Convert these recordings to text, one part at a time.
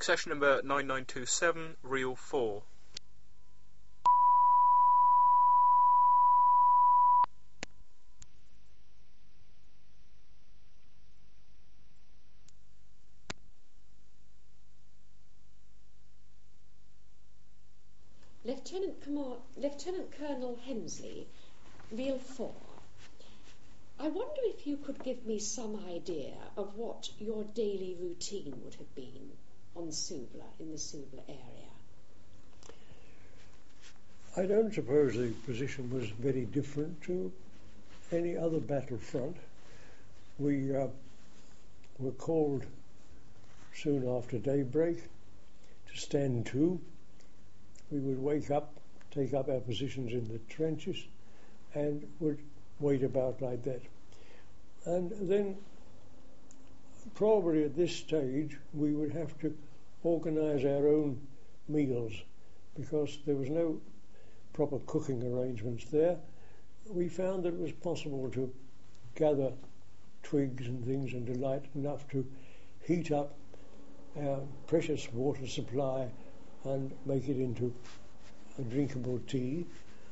Session number 9927, Reel 4. Lieutenant Colonel Hemsley, Reel 4. I wonder if you could give me some idea of what your daily routine would have been on Suvla, in the Suvla area. I don't suppose the position was very different to any other battlefront. We were called soon after daybreak to stand to. We would wake up, take up our positions in the trenches, and would wait about like that. And then, probably at this stage, we would have to organise our own meals because there was no proper cooking arrangements there. We found that it was possible to gather twigs and things and to light enough to heat up our precious water supply and make it into a drinkable tea.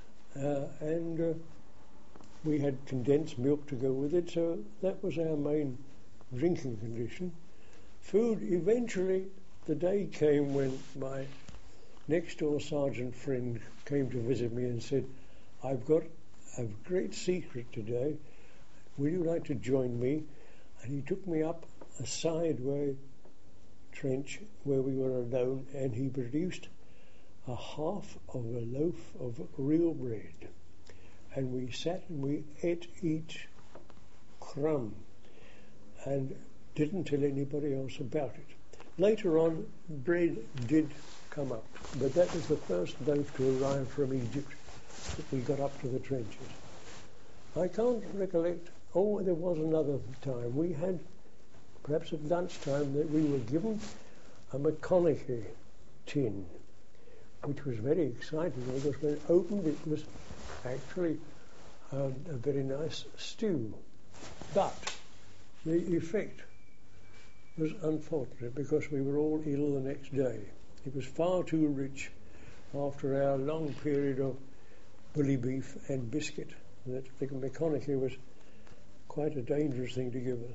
And we had condensed milk to go with it, so that was our main drinking condition. Food, eventually, the day came when my next-door sergeant friend came to visit me and said, "I've got a great secret today. Will you like to join me?" And he took me up a sideway trench where we were alone, and he produced a half of a loaf of real bread. And we sat and we ate each crumb and didn't tell anybody else about it. Later on, bread did come up, but that was the first loaf to arrive from Egypt that we got up to the trenches. I can't recollect. Oh, there was another time. We had, perhaps at lunchtime, that we were given a McConaughey tin, which was very exciting because when opened it was actually a very nice stew. But the effect was unfortunate because we were all ill the next day. It was far too rich after our long period of bully beef and biscuit that the McConaughey was quite a dangerous thing to give us.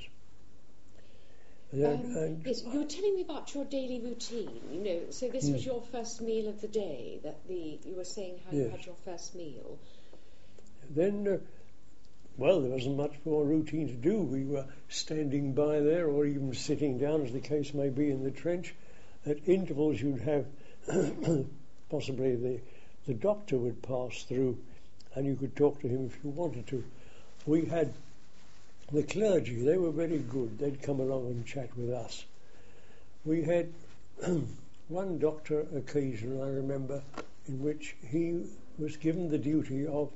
Yes, you were telling me about your daily routine, so this was your first meal of the day, you were saying how you had your first meal. Then, well, there wasn't much more routine to do. We were standing by there or even sitting down, as the case may be, in the trench. At intervals you'd have possibly the doctor would pass through and you could talk to him if you wanted to. We had the clergy, they were very good. They'd come along and chat with us. We had one doctor occasion, I remember, in which he was given the duty of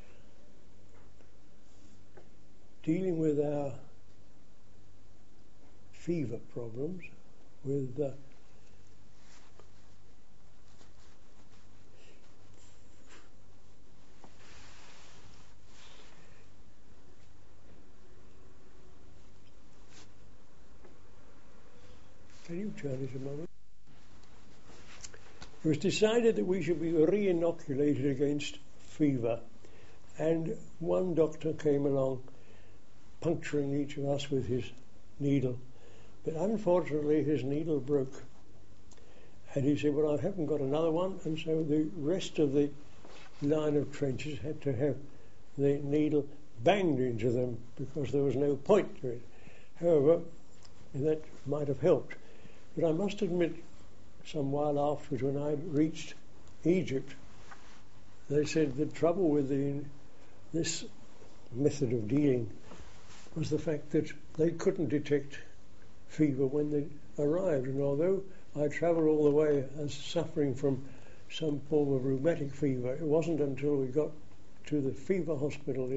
dealing with our fever problems, with Can you turn it a moment? It was decided that we should be re-inoculated against fever, and one doctor came along puncturing each of us with his needle, but unfortunately his needle broke, and he said, "Well, I haven't got another one," and so the rest of the line of trenches had to have the needle banged into them because there was no point to it. However, that might have helped. But I must admit, some while afterwards, when I reached Egypt, they said the trouble with this method of dealing was the fact that they couldn't detect fever when they arrived. And although I travelled all the way as suffering from some form of rheumatic fever, it wasn't until we got to the fever hospital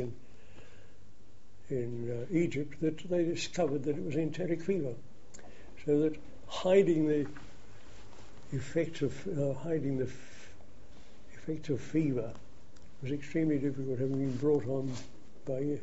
in Egypt that they discovered that it was enteric fever. So that hiding the effects of fever was extremely difficult, having been brought on by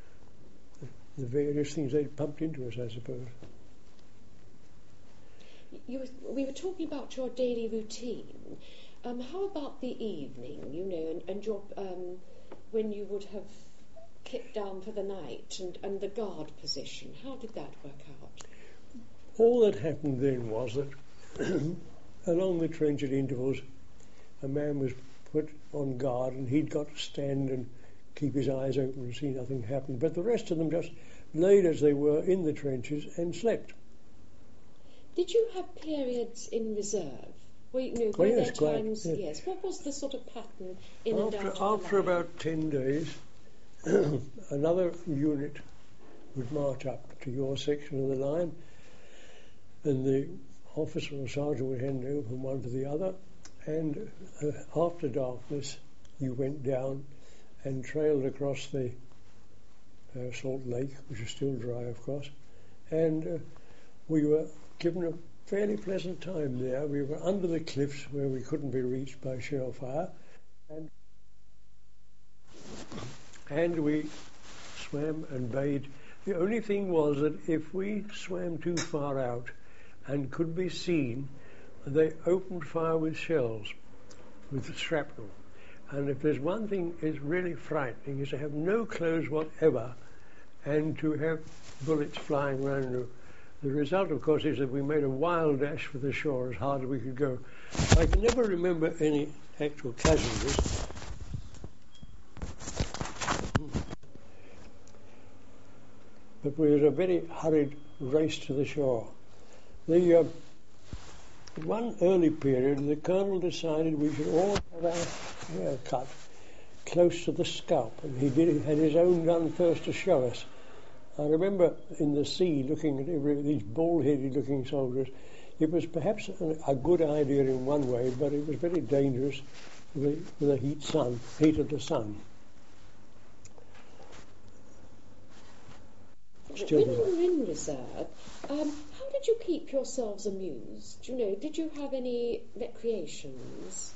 the various things they'd pumped into us, I suppose. we were talking about your daily routine. How about the evening, and your when you would have kicked down for the night and the guard position? How did that work out? All that happened then was that along the trench at intervals, a man was put on guard and he'd got to stand and keep his eyes open and see nothing happen. But the rest of them just laid as they were in the trenches and slept. Did you have periods in reserve? Were there times? Yes. What was the sort of pattern in and out? After about 10 days, another unit would march up to your section of the line, and the officer or sergeant would hand over from one to the other, and after darkness you went down and trailed across the Salt Lake, which is still dry of course, and we were given a fairly pleasant time there. We were under the cliffs where we couldn't be reached by shell fire, and we swam and bathed. The only thing was that if we swam too far out and could be seen, they opened fire with shells, with shrapnel. And if there's one thing is really frightening, is to have no clothes whatever and to have bullets flying around you. The result, of course, is that we made a wild dash for the shore as hard as we could go. I can never remember any actual casualties. But we had a very hurried race to the shore. The one early period, the colonel decided we should all have our hair cut close to the scalp, and he had his own done first to show us. I remember in the sea looking at these bald-headed looking soldiers. It was perhaps a good idea in one way, but it was very dangerous with the heat of the sun. When you were in reserve, how did you keep yourselves amused? Did you have any recreations?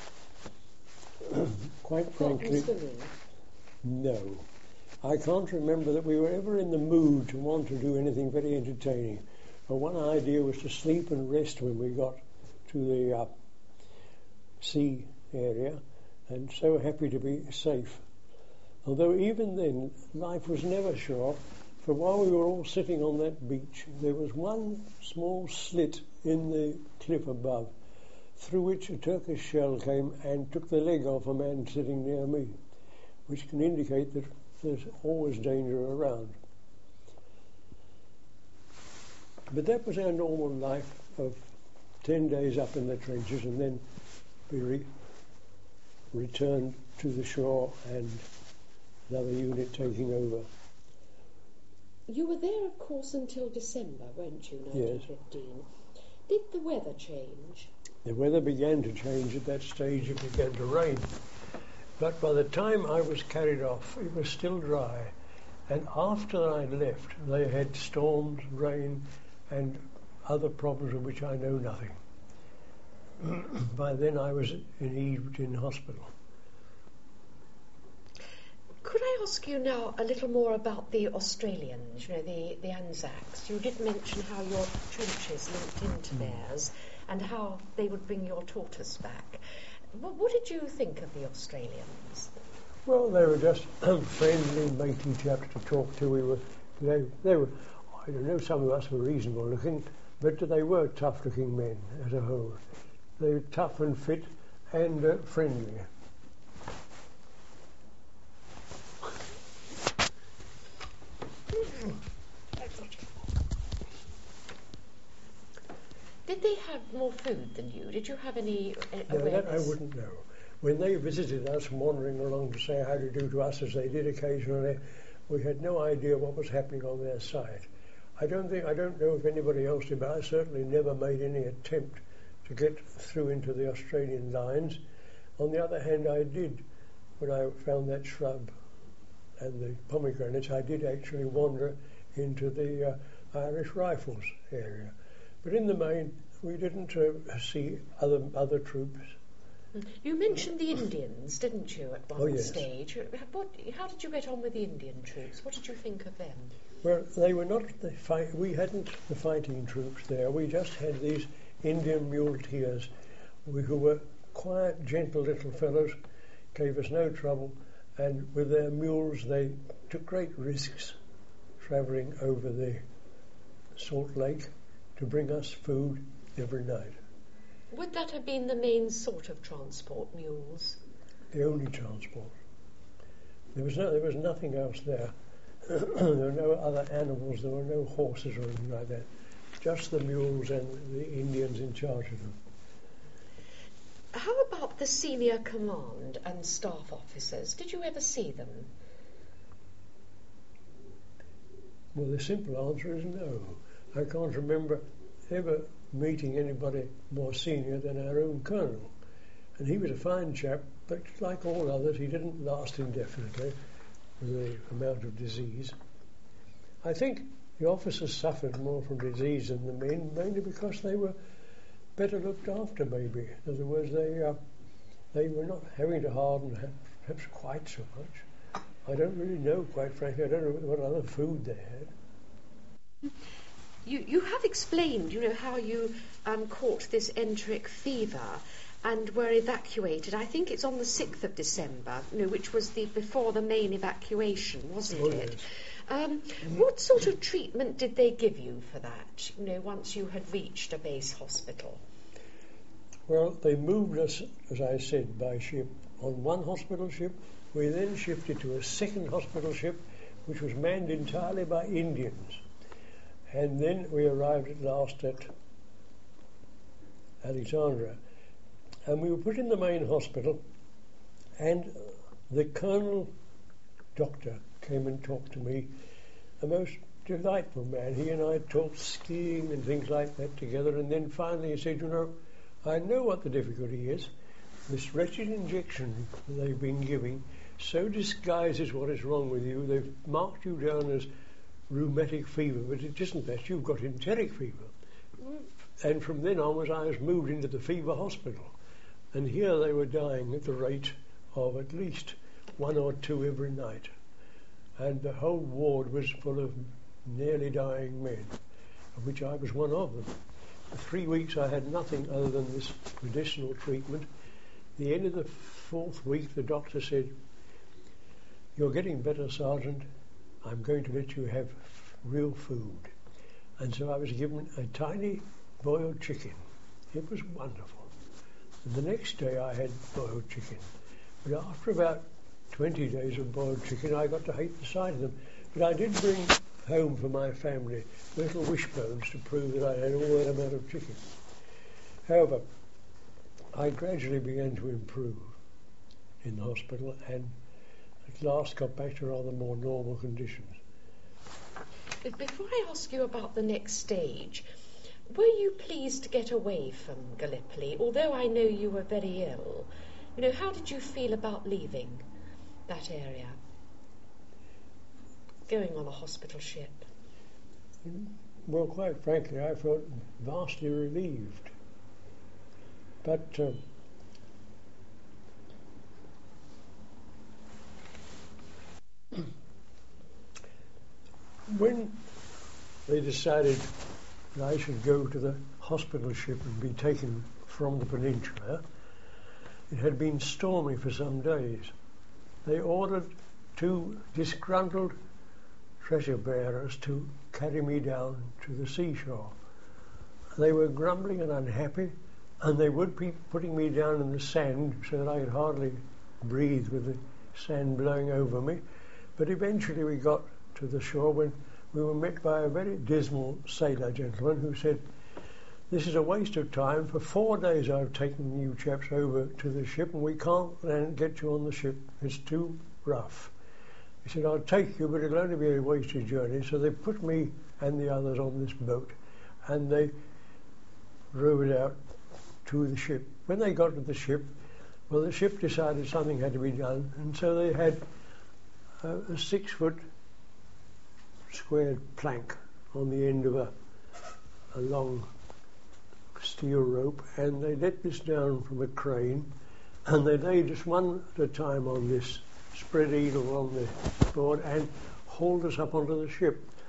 Quite frankly, no. I can't remember that we were ever in the mood to want to do anything very entertaining. But one idea was to sleep and rest when we got to the sea area, and so happy to be safe. Although even then, life was never sure, for while we were all sitting on that beach, there was one small slit in the cliff above, through which a Turkish shell came and took the leg off a man sitting near me, which can indicate that there's always danger around. But that was our normal life of 10 days up in the trenches, and then we returned to the shore and another unit taking over. You were there, of course, until December, weren't you, 1915? Yes. Did the weather change? The weather began to change at that stage. It began to rain. But by the time I was carried off, it was still dry. And after I'd left, they had storms, rain, and other problems of which I know nothing. By then I was in Egypt in hospital. Could I ask you now a little more about the Australians, the Anzacs? You did mention how your trenches linked into theirs and how they would bring your tortoise back. What did you think of the Australians? Well, they were just friendly, matey chaps to talk to. They were. I don't know, some of us were reasonable looking, but they were tough looking men as a whole. They were tough and fit and friendly. Did they have more food than you? Did you have any awareness? No, that I wouldn't know. When they visited us, wandering along to say how to do to us, as they did occasionally, we had no idea what was happening on their side. I don't know if anybody else did, but I certainly never made any attempt to get through into the Australian lines. On the other hand, I did, when I found that shrub and the pomegranates, I did actually wander into the Irish Rifles area. But in the main, we didn't see other troops. You mentioned the Indians, didn't you, at one Oh, yes. stage? How did you get on with the Indian troops? What did you think of them? Well, they were not the fight. We hadn't the fighting troops there. We just had these Indian muleteers who were quiet, gentle little fellows, gave us no trouble, and with their mules they took great risks travelling over the Salt Lake to bring us food every night. Would that have been the main sort of transport, mules? The only transport. There was nothing else there. There were no other animals, there were no horses or anything like that. Just the mules and the Indians in charge of them. How about the senior command and staff officers? Did you ever see them? Well, the simple answer is no. I can't remember ever meeting anybody more senior than our own colonel. And he was a fine chap, but like all others, he didn't last indefinitely with the amount of disease. I think the officers suffered more from disease than the men, mainly because they were better looked after, maybe. In other words, they were not having to harden perhaps quite so much. I don't really know, quite frankly. I don't know what other food they had. You have explained, how you caught this enteric fever and were evacuated. I think it's on the 6th of December, which was before the main evacuation, wasn't it? Yes. What sort of treatment did they give you for that, once you had reached a base hospital? Well, they moved us, as I said, by ship on one hospital ship. We then shifted to a second hospital ship, which was manned entirely by Indians. And then we arrived at last at Alexandria. And we were put in the main hospital, and the colonel doctor came and talked to me, a most delightful man. He and I talked skiing and things like that together, and then finally he said, I know what the difficulty is. This wretched injection they've been giving so disguises what is wrong with you. They've marked you down as rheumatic fever, but it isn't that. You've got enteric fever. And from then onwards I was moved into the fever hospital. And here they were dying at the rate of at least 1 or 2 every night. And the whole ward was full of nearly dying men, of which I was one of them. For 3 weeks I had nothing other than this medicinal treatment. At the end of the 4th week the doctor said, "You're getting better, Sergeant. I'm going to let you have real food." And so I was given a tiny boiled chicken. It was wonderful. And the next day I had boiled chicken. But after about 20 days of boiled chicken, I got to hate the sight of them. But I did bring home for my family little wishbones to prove that I had all that amount of chicken. However, I gradually began to improve in the hospital and at last got back to rather more normal conditions. Before I ask you about the next stage, were you pleased to get away from Gallipoli, although I know you were very ill? How did you feel about leaving that area, going on a hospital ship? Well, quite frankly, I felt vastly relieved. But when they decided that I should go to the hospital ship and be taken from the peninsula, it had been stormy for some days. They ordered 2 disgruntled treasure bearers to carry me down to the seashore. They were grumbling and unhappy, and they would be putting me down in the sand so that I could hardly breathe with the sand blowing over me. But eventually we got to the shore when we were met by a very dismal sailor gentleman who said, "This is a waste of time. For 4 days I've taken you chaps over to the ship and we can't then get you on the ship. It's too rough." He said, "I'll take you, but it'll only be a wasted journey." So they put me and the others on this boat and they rowed out to the ship. When they got to the ship, well, the ship decided something had to be done, and so they had a 6-foot squared plank on the end of a long steel rope, and they let this down from a crane, and they laid us one at a time on this spread eagle on the board and hauled us up onto the ship.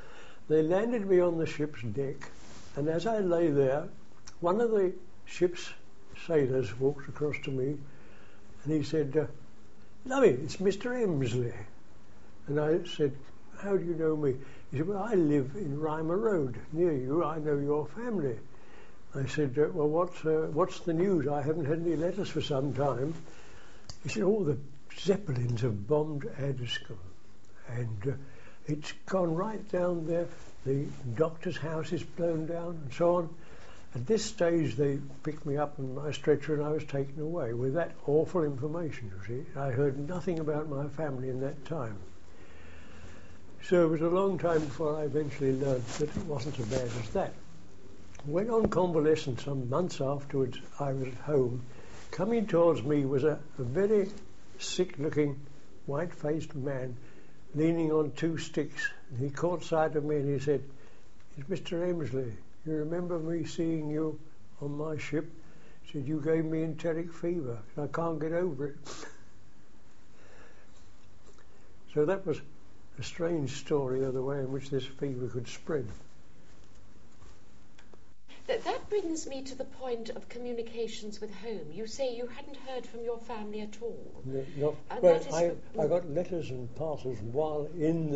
They landed me on the ship's deck, and as I lay there, one of the ship's sailors walked across to me, and he said, "Lovey, it's Mr. Emsley." And I said, "How do you know me?" He said, "Well, I live in Reimer Road, near you. I know your family." I said, "Well, what's the news? I haven't had any letters for some time." He said, "Oh, the Zeppelins have bombed Addiscombe, and it's gone right down there. The doctor's house is blown down, and so on." At this stage, they picked me up on my stretcher, and I was taken away with that awful information, you see. I heard nothing about my family in that time. So it was a long time before I eventually learned that it wasn't so bad as that. When on convalescence, some months afterwards, I was at home. Coming towards me was a very sick-looking, white-faced man leaning on two sticks. And he caught sight of me and he said, "It's Mr. Emsley. You remember me seeing you on my ship?" He said, "You gave me enteric fever. I can't get over it." So that was a strange story of the way in which this fever could spread. That brings me to the point of communications with home. You say you hadn't heard from your family at all. No, but I got letters and parcels while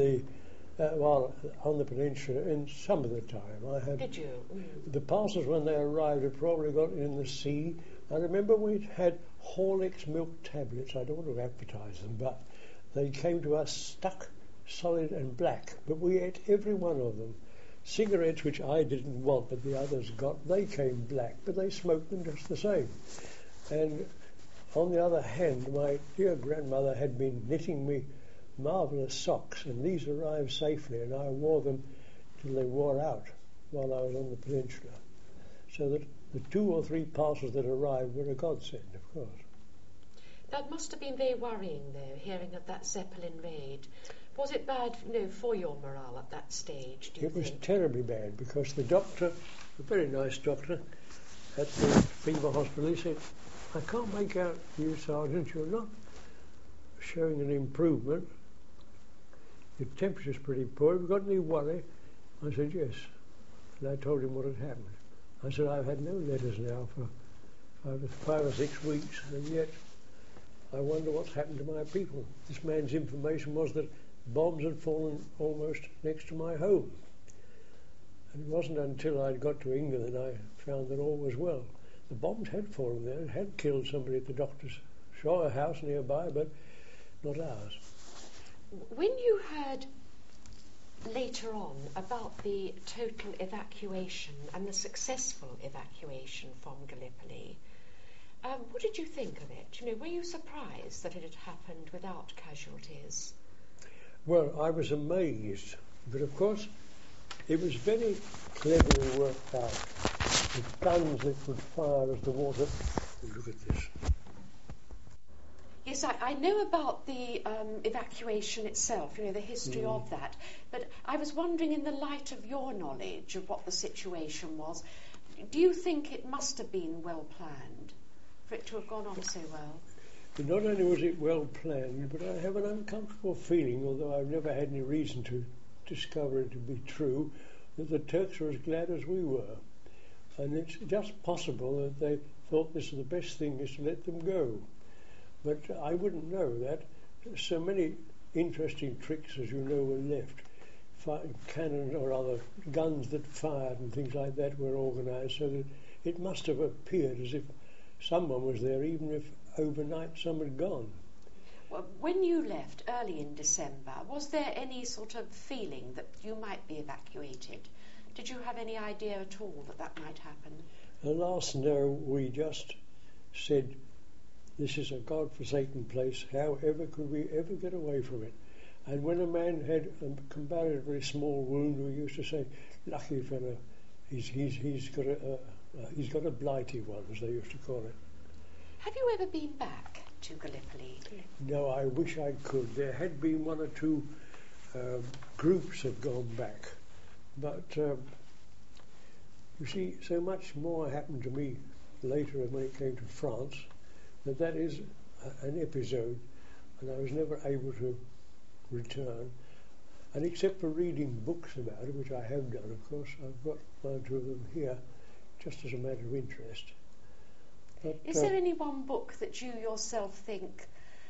on the peninsula in some of the time. Did you? The parcels when they arrived had probably got in the sea. I remember we had Horlicks milk tablets. I don't want to advertise them, but they came to us stuck solid and black, but we ate every one of them. Cigarettes, which I didn't want, but the others got, they came black, but they smoked them just the same. And on the other hand, my dear grandmother had been knitting me marvellous socks, and these arrived safely, and I wore them till they wore out while I was on the peninsula. So that the 2 or 3 parcels that arrived were a godsend, of course. That must have been very worrying, though, hearing of that Zeppelin raid. Was it bad, for your morale at that stage, do you think? It was terribly bad, because the doctor, a very nice doctor, at the fever hospital, he said, "I can't make out you, Sergeant, you're not showing an improvement. Your temperature's pretty poor. Have you got any worry?" I said, "Yes." And I told him what had happened. I said, "I've had no letters now for 5 or 6 weeks, and yet I wonder what's happened to my people." This man's information was that bombs had fallen almost next to my home. And it wasn't until I'd got to England that I found that all was well. The bombs had fallen there. It had killed somebody at the doctor's house nearby, but not ours. When you heard later on about the total evacuation and the successful evacuation from Gallipoli, what did you think of it? Were you surprised that it had happened without casualties? Well, I was amazed, but of course it was very cleverly worked out. The guns that would fire as the water... Look at this. Yes, I know about the evacuation itself, the history of that, but I was wondering, in the light of your knowledge of what the situation was, do you think it must have been well planned for it to have gone on so well? Not only was it well planned, but I have an uncomfortable feeling, although I've never had any reason to discover it to be true, that the Turks were as glad as we were. And it's just possible that they thought this was the best thing, is to let them go. But I wouldn't know that. So many interesting tricks, as you know, were left. Cannon or other guns that fired and things like that were organised, so that it must have appeared as if someone was there, even if overnight some had gone. Well, when you left early in December, was there any sort of feeling that you might be evacuated? Did you have any idea at all that might happen? Alas, no. We just said, this is a God-forsaken place. However could we ever get away from it? And when a man had a comparatively small wound, we used to say, "Lucky fellow, he's got a blighty one," as they used to call it. Have you ever been back to Gallipoli? No, I wish I could. There had been 1 or 2 groups had gone back, but you see, so much more happened to me later when it came to France, that is an episode, and I was never able to return. And except for reading books about it, which I have done, of course, I've got one or two of them here, just as a matter of interest. But, Is there any one book that you yourself think,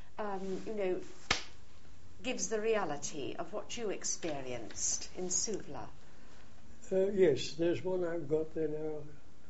gives the reality of what you experienced in Suvla? Yes, there's one I've got there now.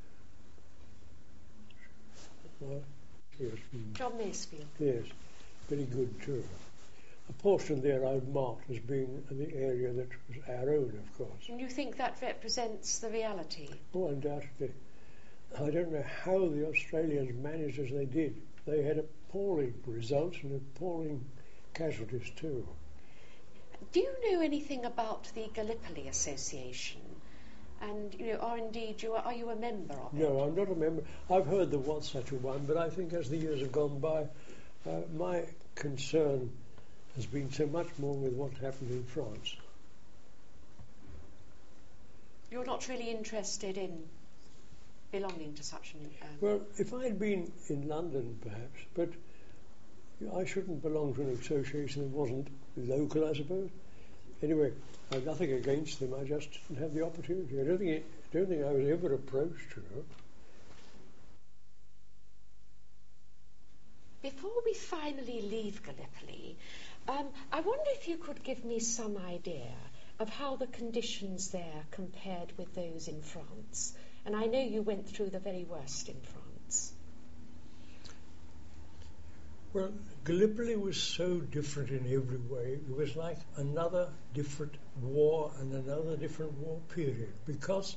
Yes. John Masefield. Yes, very good too. A portion there I've marked as being the area that was our own, of course. And you think that represents the reality? Oh, undoubtedly. I don't know how the Australians managed as they did. They had appalling results and appalling casualties too. Do you know anything about the Gallipoli Association? And, or indeed, are you a member of it? No, I'm not a member. I've heard there was such a one, but I think as the years have gone by, my concern has been so much more with what happened in France. You're not really interested in belonging to such an... Well, if I'd been in London, perhaps, but I shouldn't belong to an association that wasn't local, I suppose. Anyway, I've nothing against them. I just didn't have the opportunity. I don't think I was ever approached. Before we finally leave Gallipoli, I wonder if you could give me some idea of how the conditions there compared with those in France. And I know you went through the very worst in France. Well, Gallipoli was so different in every way. It was like another different war and another different war period, because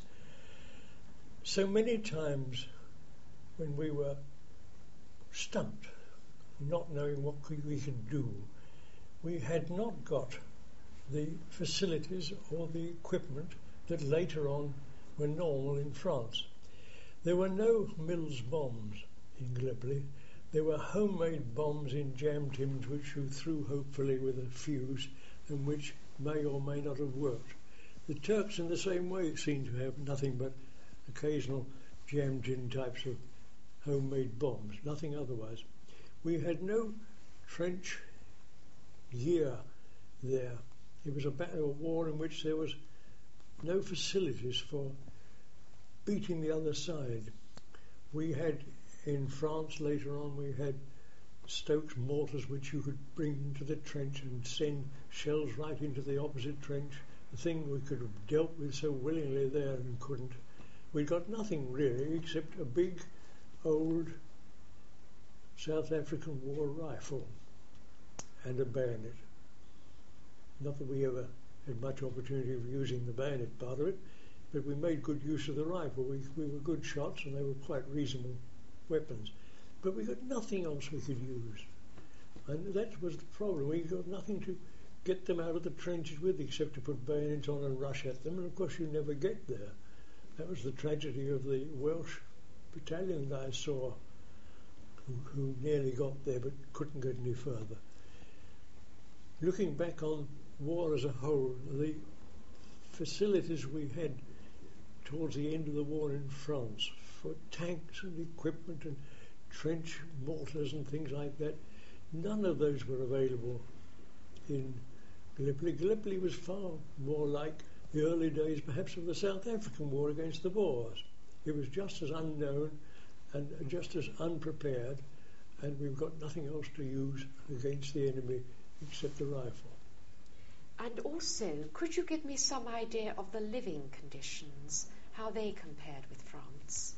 so many times when we were stumped, not knowing what we could do, we had not got the facilities or the equipment that later on were normal in France. There were no Mills bombs in Gallipoli. There were homemade bombs in jam tins which you threw hopefully with a fuse and which may or may not have worked. The Turks in the same way seemed to have nothing but occasional jam tin types of homemade bombs, nothing otherwise. We had no trench gear there. It was a war in which there was no facilities for beating the other side. We had in France later on, we had Stokes mortars which you could bring into the trench and send shells right into the opposite trench, a thing we could have dealt with so willingly there and couldn't. We got nothing really except a big old South African war rifle and a bayonet. Not that we ever had much opportunity of using the bayonet part of it, but we made good use of the rifle. We were good shots and they were quite reasonable weapons. But we got nothing else we could use. And that was the problem. We got nothing to get them out of the trenches with except to put bayonets on and rush at them. And of course you never get there. That was the tragedy of the Welsh battalion that I saw who nearly got there but couldn't get any further. Looking back on war as a whole, the facilities we had towards the end of the war in France for tanks and equipment and trench mortars and things like that, none of those were available in Gallipoli. Gallipoli was far more like the early days perhaps of the South African War against the Boers. It was just as unknown and just as unprepared, and we've got nothing else to use against the enemy except the rifle. And also, could you give me some idea of the living conditions, how they compared with France?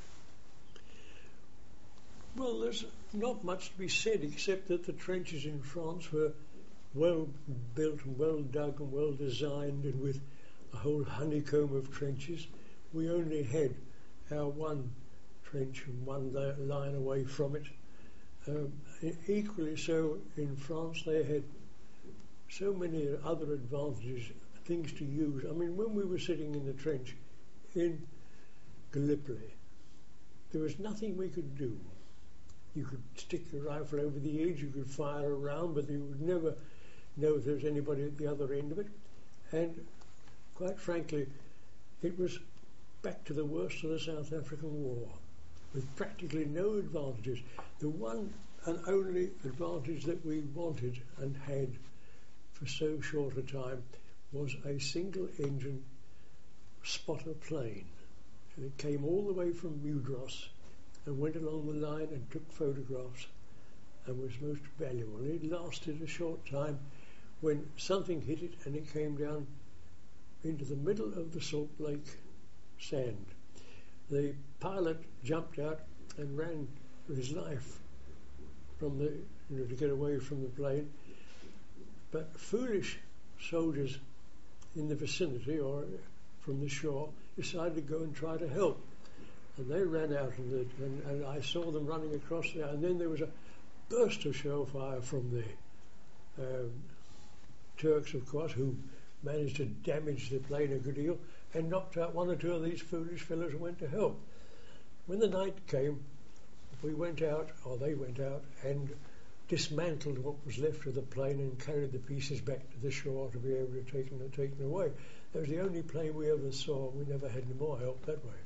Well, there's not much to be said except that the trenches in France were well built and well dug and well designed, and with a whole honeycomb of trenches. We only had our one trench and one line away from it. Equally so in France, they had so many other advantages, things to use. I mean, when we were sitting in the trench in Gallipoli, there was nothing we could do. You could stick your rifle over the edge, you could fire around, but you would never know if there was anybody at the other end of it. And quite frankly, it was back to the worst of the South African War, with practically no advantages. The one and only advantage that we wanted and had for so short a time was a single-engine spotter plane. And it came all the way from Mudros and went along the line and took photographs and was most valuable. It lasted a short time when something hit it and it came down into the middle of the Salt Lake sand. The pilot jumped out and ran for his life from to get away from the plane. But foolish soldiers in the vicinity or from the shore decided to go and try to help. And they ran out and I saw them running across there. And then there was a burst of shell fire from the Turks, of course, who managed to damage the plane a good deal and knocked out one or two of these foolish fellows who went to help. When the night came, we went out, or they went out, and dismantled what was left of the plane and carried the pieces back to the shore to be able to take them away. That was the only plane we ever saw. We never had any more help that way.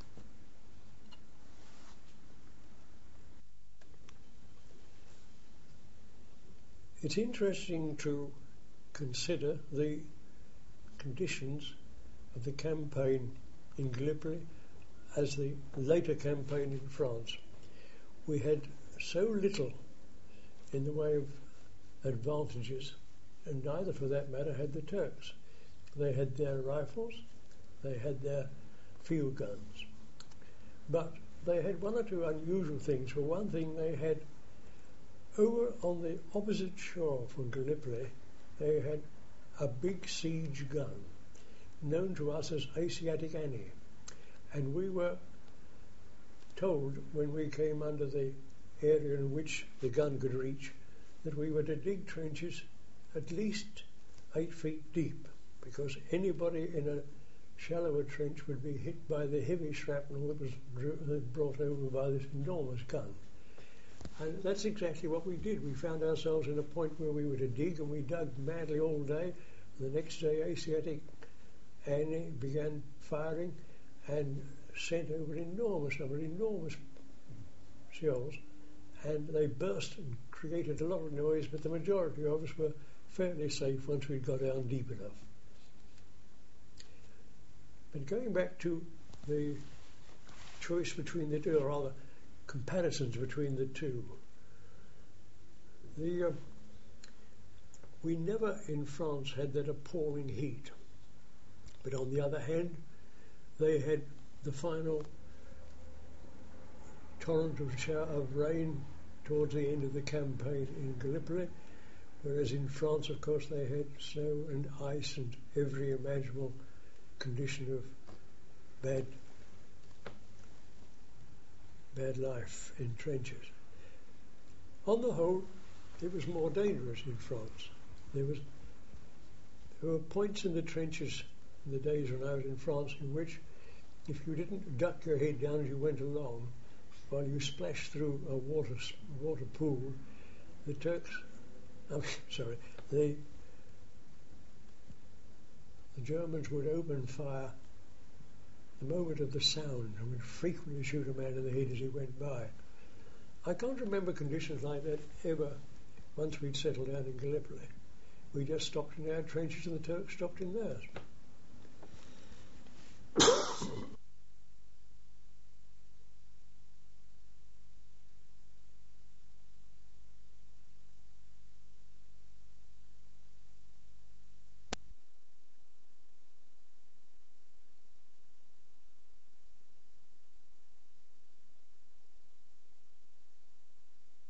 It's interesting to consider the conditions of the campaign in Gallipoli as the later campaign in France. We had so little in the way of advantages, and neither, for that matter, had the Turks. They had their rifles, they had their field guns, but they had one or two unusual things. For one thing, they had, over on the opposite shore from Gallipoli, they had a big siege gun, known to us as Asiatic Annie. And we were told when we came under the area in which the gun could reach that we were to dig trenches at least 8 feet deep, because anybody in a shallower trench would be hit by the heavy shrapnel that was brought over by this enormous gun. And that's exactly what we did. We found ourselves in a point where we were to dig, and we dug madly all day. The next day, Asiatic Annie began firing and sent over an enormous number, enormous shells, and they burst and created a lot of noise, but the majority of us were fairly safe once we got down deep enough. But going back to the choice between the two, or rather comparisons between the two, we never in France had that appalling heat, but on the other hand, they had the final torrent of rain towards the end of the campaign in Gallipoli, whereas in France, of course, they had snow and ice and every imaginable condition of bad life in trenches. On the whole, it was more dangerous in France. There were points in the trenches in the days when I was in France in which, if you didn't duck your head down as you went along, while you splashed through a water pool, the Germans would open fire the moment of the sound and would frequently shoot a man in the head as he went by. I can't remember conditions like that ever once we'd settled down in Gallipoli. We just stopped in our trenches and the Turks stopped in theirs.